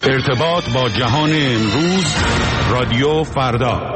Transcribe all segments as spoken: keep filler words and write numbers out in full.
ارتباط با جهان امروز، رادیو فردا.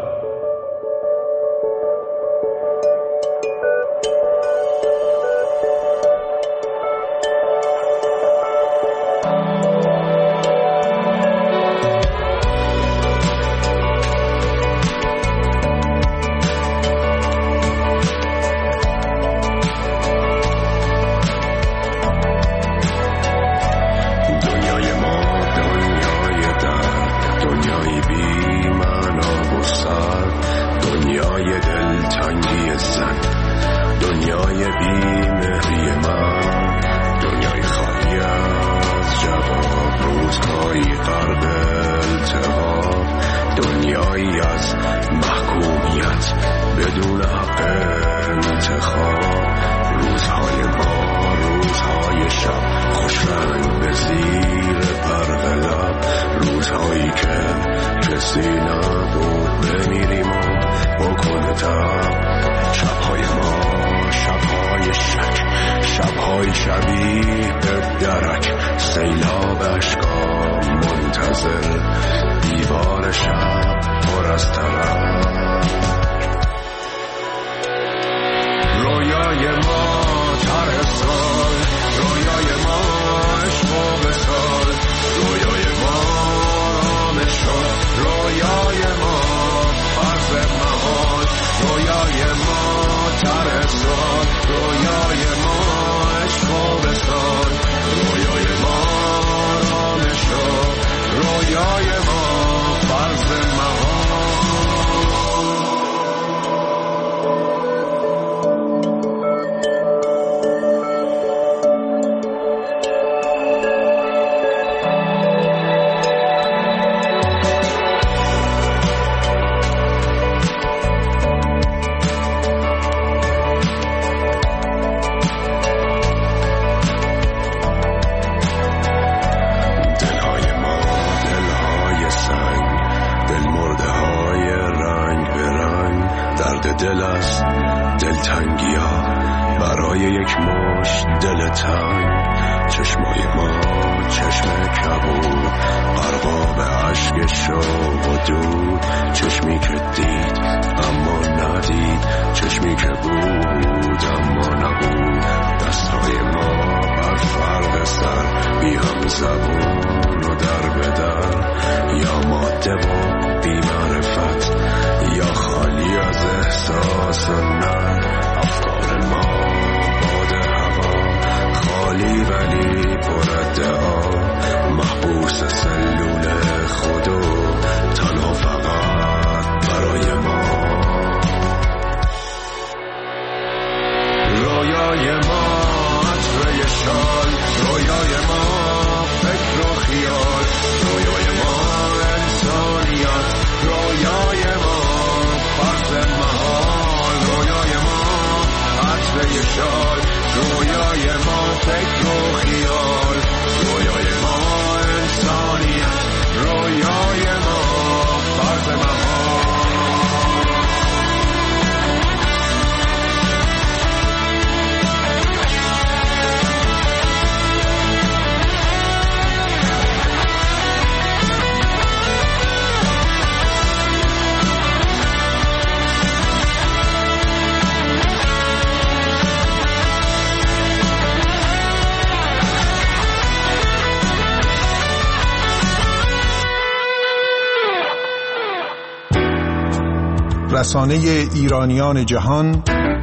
رسانه ایرانیان جهان،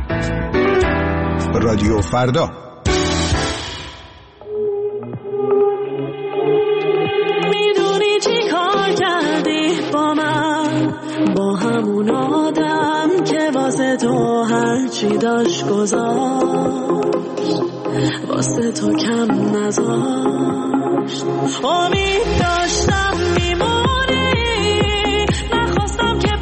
رادیو فردا. میدونی چی کار کردی با من، با همون آدم که واسه تو هرچی داشت گذاشت، واسه تو کم نذاشت. امید داشتم میمونی، نخواستم که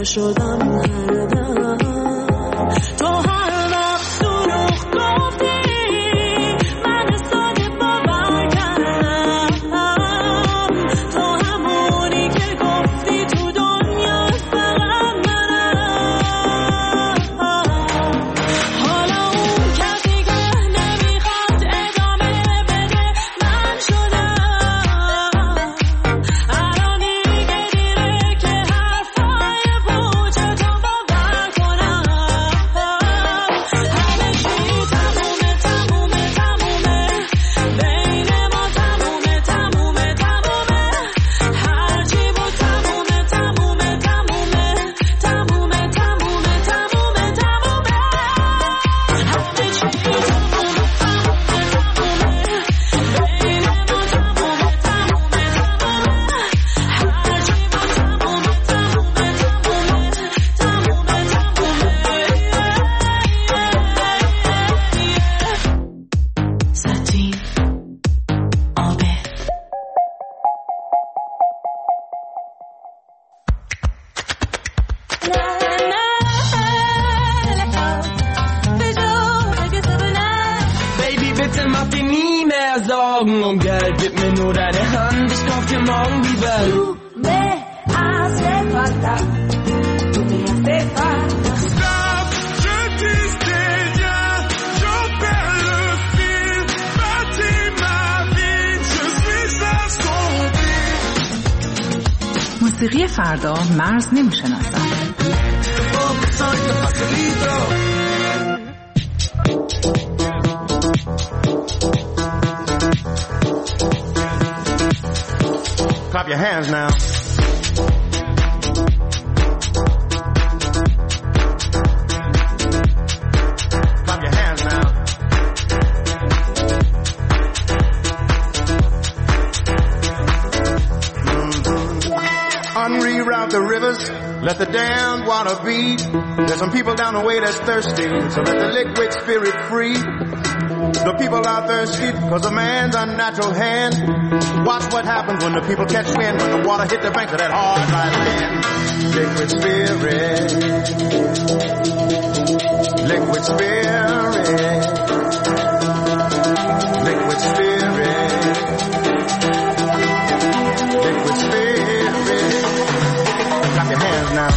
شدم هر دم تو هر وقت دروغ گفتی من ساده باور کردم تو همونی که گفتی تو دنیا فقط منم حالا اون کسی که نمیخواد ادامه بده من شدم الان دیگه دیره که حرفای پوچه تو باور کنم همه چی تمومه تمومه تمومه بین ما تمومه تمومه تمومه هرچی بود تمومه تمومه تمومه تمومه تمومه تمومه تمومه همه چی تمومه تمومه تمومه بین ما ساتین آبه Baby, bitte mach dir nie mehr Sorgen um Geld. Gib mir nur deine Hand, ich kauf dir morgen die Welt. Tú me hace falta, tú me hace falta. Stop, je disais bien, j'en perds le fil. Bâtis ma vie, je suis assombri. موسیقی فردا مرز نمیشناسد. Soy tu facilito. Clap your hands now. Clap your hands now. Unreroute the rivers, let the damned water be. There's some people down the way that's thirsty, so let the liquid spirit free. The people are thirsty because of man's unnatural hand. Watch what happens when the people catch wind, when the water hit the banks of that hard, dry land. Liquid spirit, liquid spirit, liquid spirit, liquid spirit. Clap your hands now.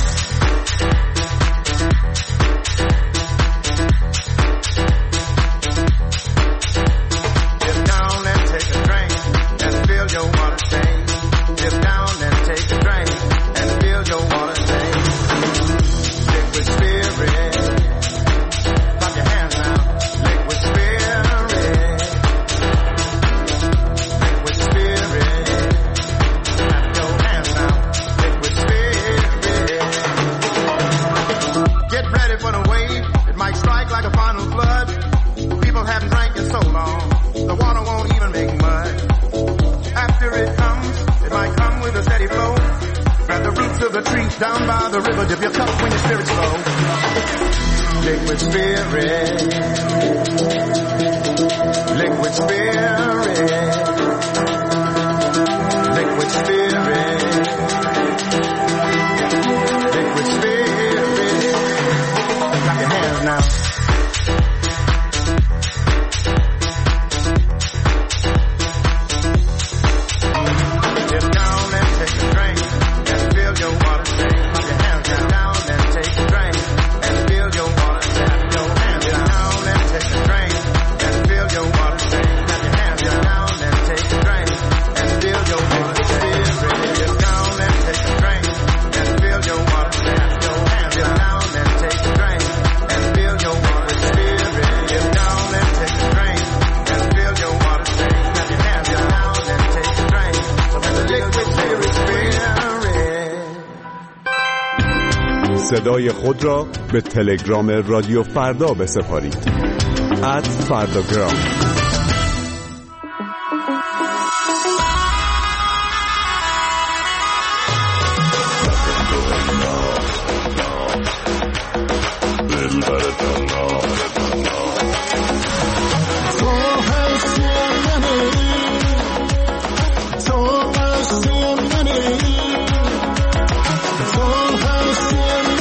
Dip down and take a drink and feel your water change. Dip down and take a drink and feel your water change. Liquid spirit. Clap your hands now. Liquid spirit. Liquid spirit. Clap your hands now. Liquid spirit. Get ready for the wave. It might strike like a final flood. People haven't drank in so long, the water won't even make mud. After it comes, it might come with a steady flow. Grab the roots of the trees down by the river, dip your cup when your spirit's low. Liquid spirit, liquid spirit, liquid spirit, liquid spirit. Clap your hands now. Dip down and take a drink and feel your water change. Clap your hands down and take a drink and feel your water change. Clap your hands down and take a drink and feel your water change. Clap your hands down and take a drink and feel your water change. Dip down and take a drink and feel your water change. Clap your hands down and take a drink and feel your water spirit. Dip down and take a drink and feel your water change. Clap your hands down and take a drink. So let the liquid spirit spirit. صدای خود را به تلگرام رادیو فردا بسپارید. ات فرداگرام. تو هستی منی، تو هستی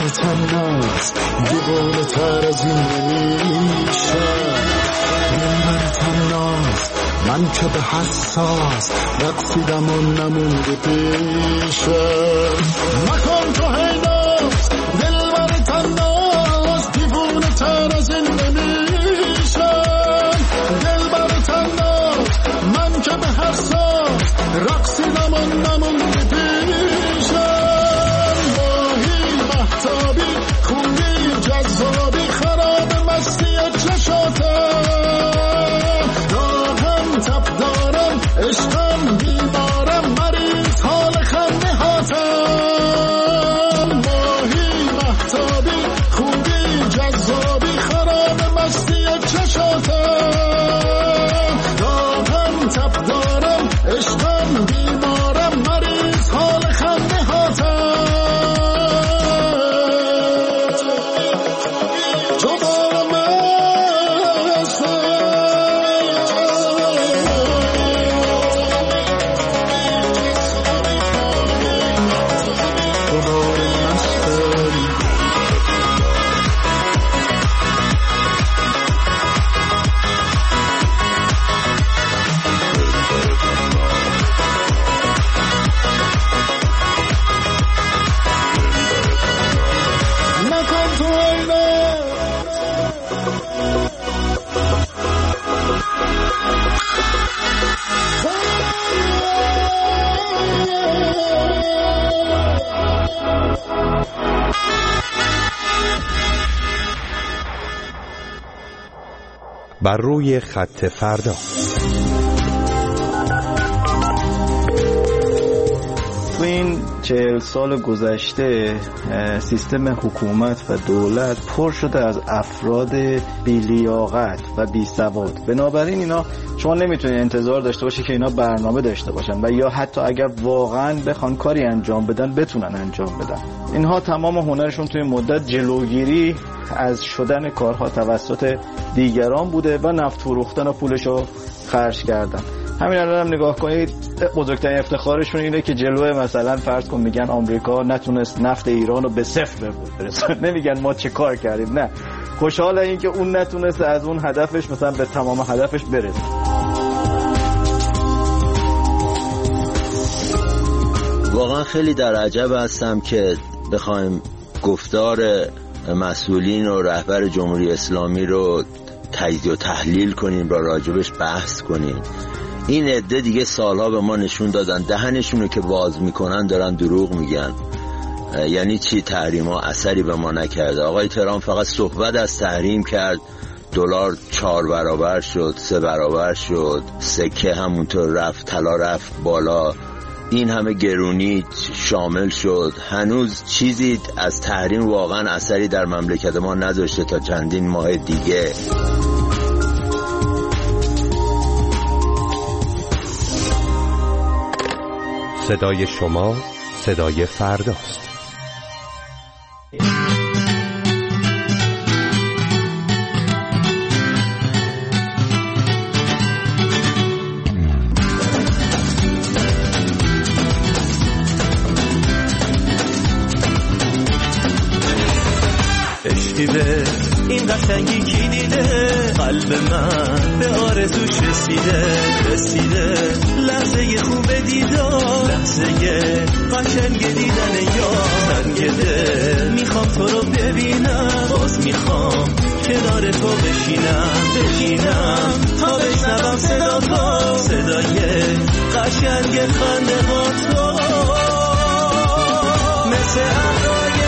دلبر تناس دیوانه تر از این نمیشم. دلبر تناس من که به حساس رقصیدم و نمونده پیشم. مکن تو هیناس دلبر تناس دیوانه تر از این نمیشم. دلبر تناس من که به حساس رقصیدم و نمونده پیشم. ماهی محتابی خوبی جذابی خراب مستی چشاتم. راهم تب دارم عشقم بیمارم مریض حال خنده هاتم. ماهی محتابی خوبی جذابی خراب مستی چشاتم. راهم تب دارم عشقم بیمارم مریض حال خنده هاتم. تو بارم بر روی خط فردا. تو این چهل سال گذشته سیستم حکومت و دولت پر شده از افراد بی‌لیاقت و بی‌سواد. بنابراین اینا شما نمیتونید انتظار داشته باشی که اینا برنامه داشته باشن و یا حتی اگر واقعا بخوان کاری انجام بدن بتونن انجام بدن. اینها تمام هنرشون توی مدت جلوگیری از شدن کارها توسط دیگران بوده و نفت فروختن و پولشو خرج کردن. همین الان هم نگاه کنید بزرگترین افتخارشون اینه که جلوه مثلا فرض کن میگن آمریکا نتونست نفت ایران رو به صفر برسونه. نمیگن ما چه کار کردیم، نه، خوشحال این که اون نتونست از اون هدفش مثلا به تمام هدفش برسه. واقعا خیلی در عجب هستم که بخوایم گفتار مسئولین و رهبر جمهوری اسلامی رو تجزیه و تحلیل کنیم، را راجبش بحث کنیم. این عده دیگه سالها به ما نشون دادن دهنشون رو که باز میکنن دارن دروغ میگن. یعنی چی تحریم ها اثری به ما نکرده؟ آقای ترامپ فقط صحبت از تحریم کرد، دلار چهار برابر شد، سه برابر شد، سکه همونطور رفت، طلا رفت بالا، این همه گرونی شامل شد. هنوز چیزی از تحریم واقعا اثری در مملکت ما نداشته تا چندین ماه دیگه. صدای شما صدای فرداست. عشقیده این قشنگی کی دیده؟ قلب من به آرزوش رسیده رسیده لحظه خوب دیدار، لحظه قشنگ دیدن یار. تنگ دل میخوام تو رو ببینم، باز میخوام کنار تو بشینم بشینم تا بشنوم صدا تو، صدای قشنگ خنده ها تو. مثل ابرای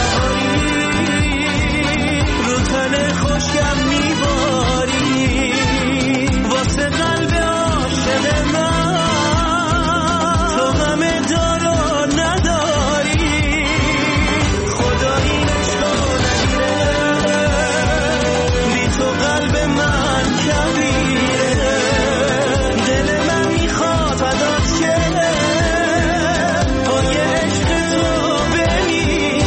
خوشگم میباری واسه قلب عاشق من، تو همه دارو نداری. خدا این عشقو نگیره، بی تو قلب من کبیره. دل من میخواد فدات شه، پای عشق تو بمیره.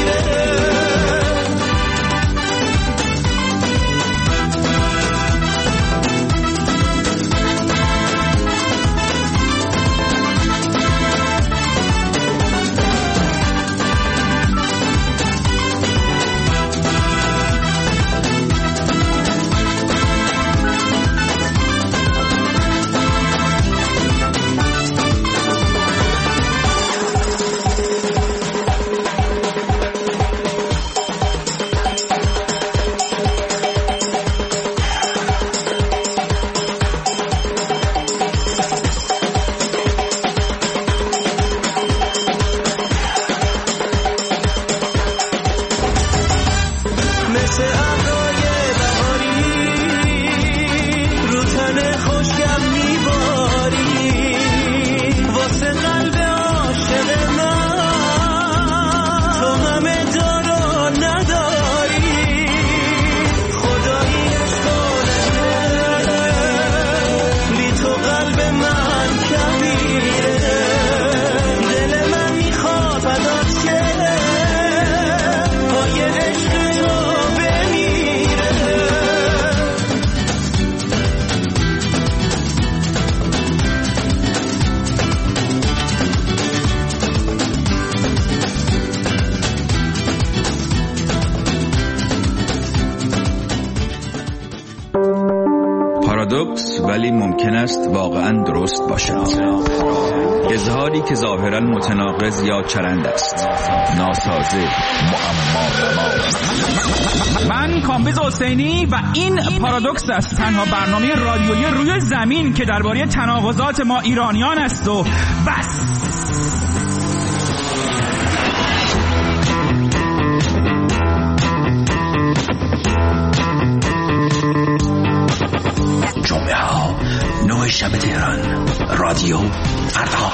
پارادوکس ولی ممکن است واقعا درست باشد. اظهاری که ظاهرا متناقض یا چرند است، ناسازه، معما. من کامبیز حسینی و این پارادوکس است، تنها برنامه رادیویی روی زمین که درباره تناقضات ما ایرانیان است و بس. جمعه ها نه شب تهران، رادیو فردا.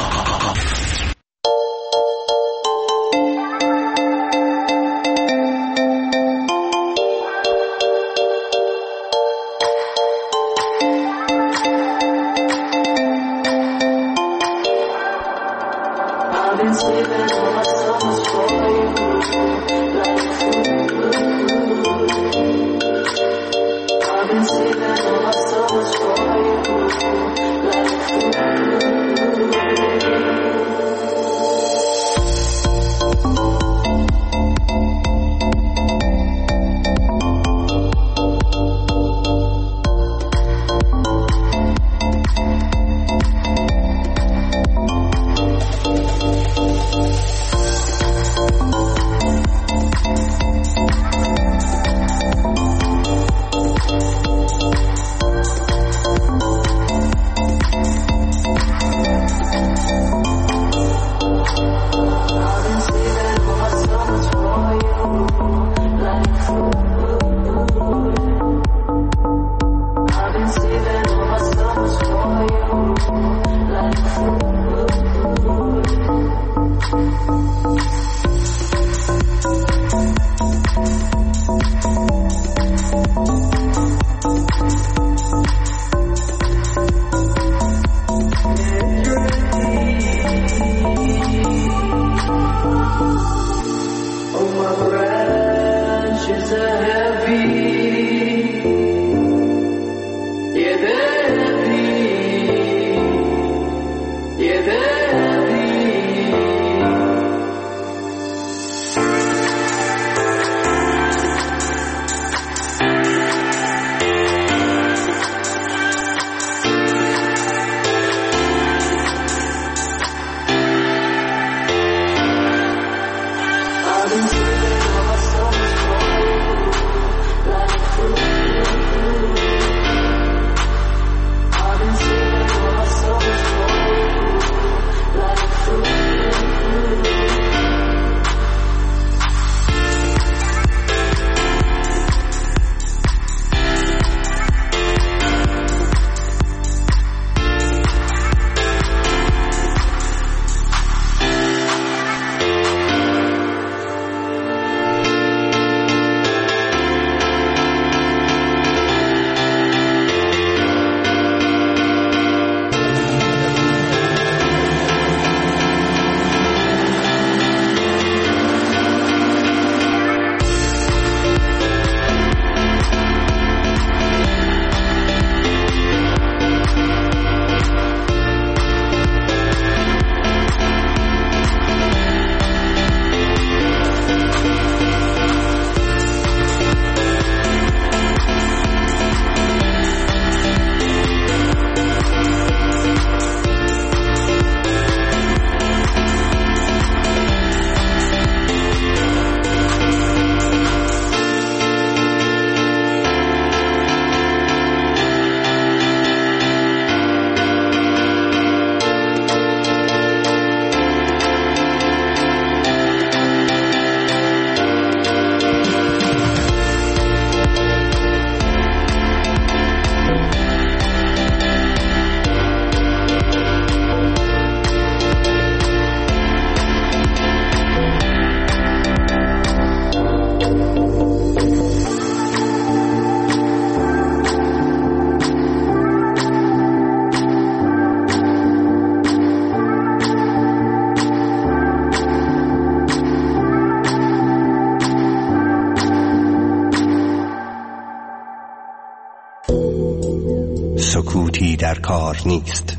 سکوتی در کار نیست.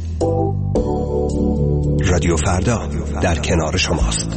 رادیو فردا در کنار شماست.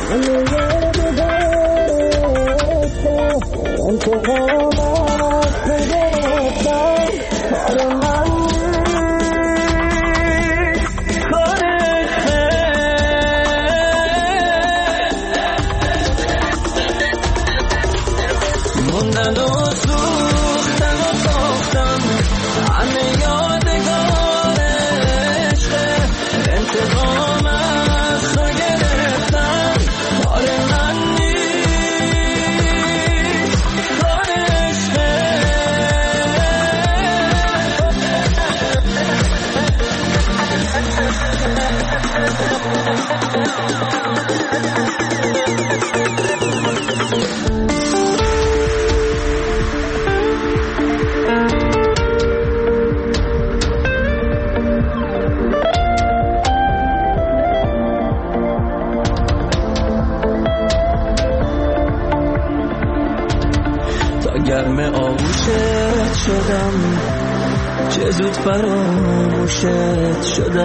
گرم آغوشت شدم چه زود فراموشت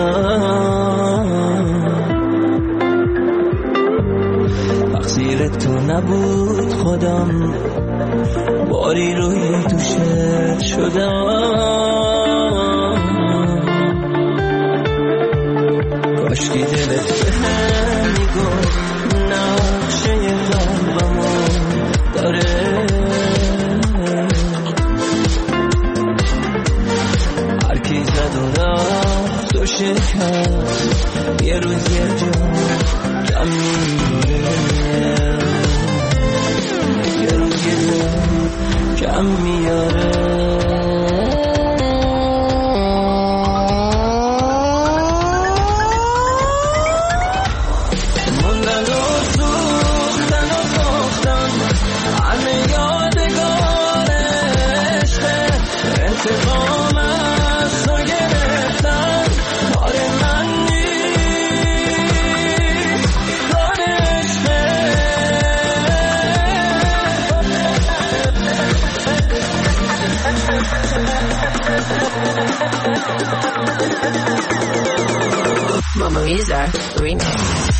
شدم تقصیر تو نبود خودم باری روی دوشت شدم کاشکی دلت به هم میگفت نقشه قلبمو داره تو شکست یه روز یه جا کم میاره یه روز یه جا کم میاره موندن و سوختن و ساختن همه یادگار عشقه انتقام از تو گرفتن کار من نیست کار عشقه Mama Lisa Remix.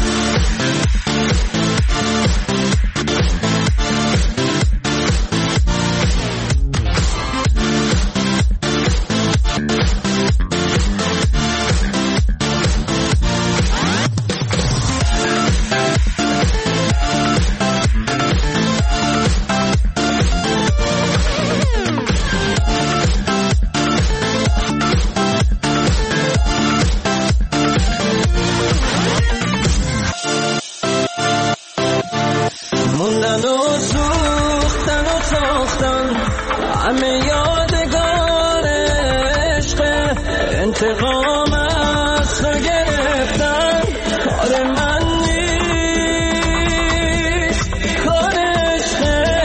موندن و سوختن و ساختن همه یادگار عشق انتقام از تو گرفتن کار من نیست کار عشقه